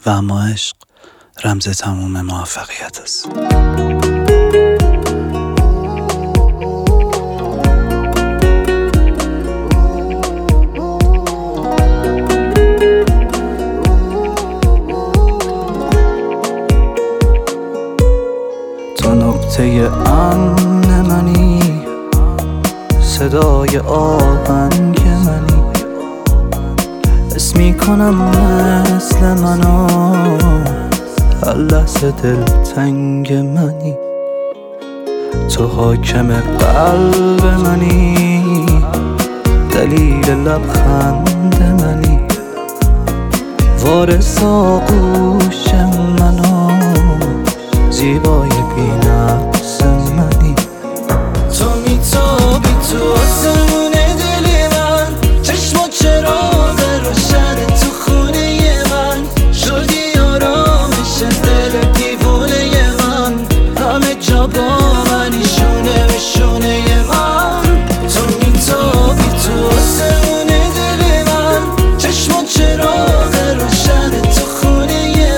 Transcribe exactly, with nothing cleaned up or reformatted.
و اما عشق رمز تموم موفقیت است. تو نقطه امن منی، صدای آهنگ منی، حس میکنم مثل منو، هر لحظه دلتنگ منی. تو حاکم قلب منی، دلیل لبخند منی، وارث آغوش منو، زیبای بی‌نقص منی. تو میتابی تو آسمون دل من، چشم و چراغ روشن تو خونه من، شدی آرامش دل دیوونه من، همه جا با